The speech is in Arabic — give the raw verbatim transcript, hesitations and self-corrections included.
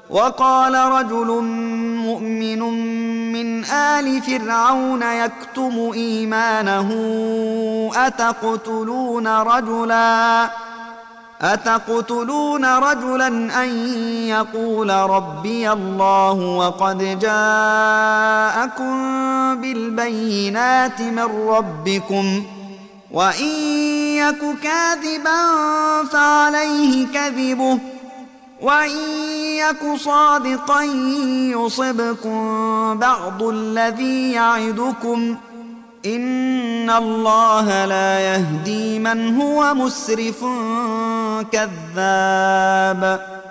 وقال رجل مؤمن من آل فرعون يكتم إيمانه أتقتلون رجلا أتقتلون رجلا أن يقول ربي الله وقد جاءكم بالبينات من ربكم وإن يك كاذبا فعليه كذبه وإن يك صادقا يصبكم بعض الذي يعدكم إن الله لا يهدي من هو مسرف كذاب.